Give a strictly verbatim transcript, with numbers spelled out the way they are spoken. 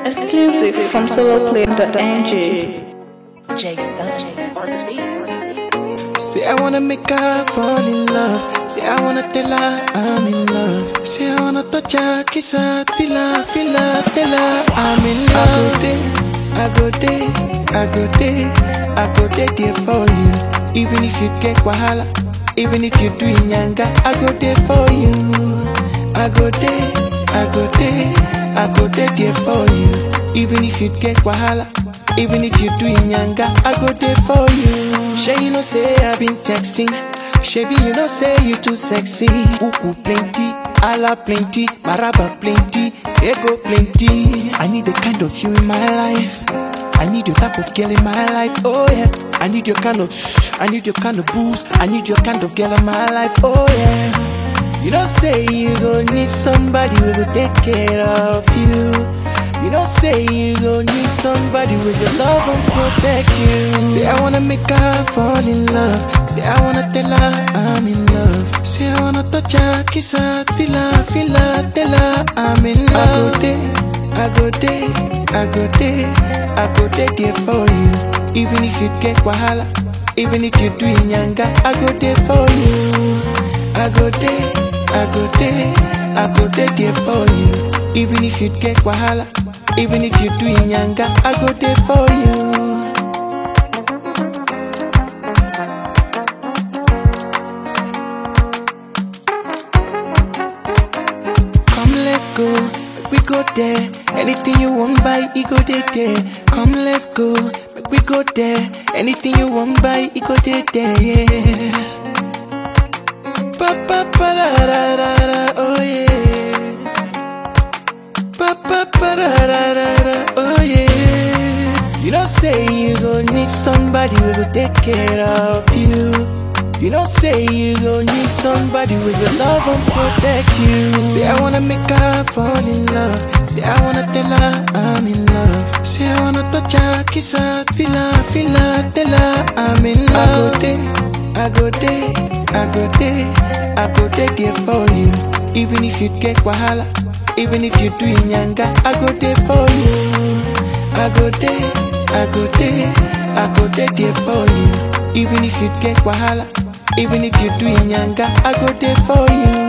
Exclusive from soloplay dot n g. J Stones on the beat. Say I wanna make her fall in love. Say I wanna tell her I'm in love. Say I wanna touch her, kiss her, feel her, feel her, tell her I'm in love. I go there, I go there, I go there, I go there, there for you. Even if you get wahala, even if you do nyanga, I go there for you. I go there, I go there, I go there, there for you. Even if you get wahala, even if you do nyanga, I go there for you. Shay, you know say I've been texting. Shabby, you know say you too sexy. Buku plenty, ala plenty, maraba plenty, ego plenty. I need the kind of you in my life. I need your type of girl in my life. Oh yeah. I need your kind of, I need your kind of boost. I need your kind of girl in my life. Oh yeah. You don't say you gon' need somebody who will take care of you. You don't say you gon' need somebody with your love and protect you. Say I wanna make her fall in love. Say I wanna tell her I'm in love. Say I wanna touch her, kiss her, feel her, feel her, tell her I'm in love. I go there, I go there, I go there, I go there, there for you. Even if you get wahala, even if you do nyanga, I go there for you. I go there, I go there, I go there, there for you. Even if you get wahala, even if you do nyanga, I go there for you. Come, let's go, make we go there. Anything you want buy, it go there, there. Come, let's go, make we go there. Anything you want buy, it go there, there, yeah. Pa pa pa da da da da, oh yeah. Pa pa pa da da da da, oh yeah. You don't say you gon' need somebody who will take care of you. You don't say you gon' need somebody with your love and protect you. Say I wanna make her fall in love. Say I wanna tell her I'm in love. Say I wanna touch her, kiss her, feel her, feel her, tell her I'm in love. I go there, I go there, I go there, I go there, there for you. Even if you get wahala, even if you do nyanga, I go there for you. I go there, I go there, I go there, there for you. Even if you get wahala, even if you do nyanga, I go there for you.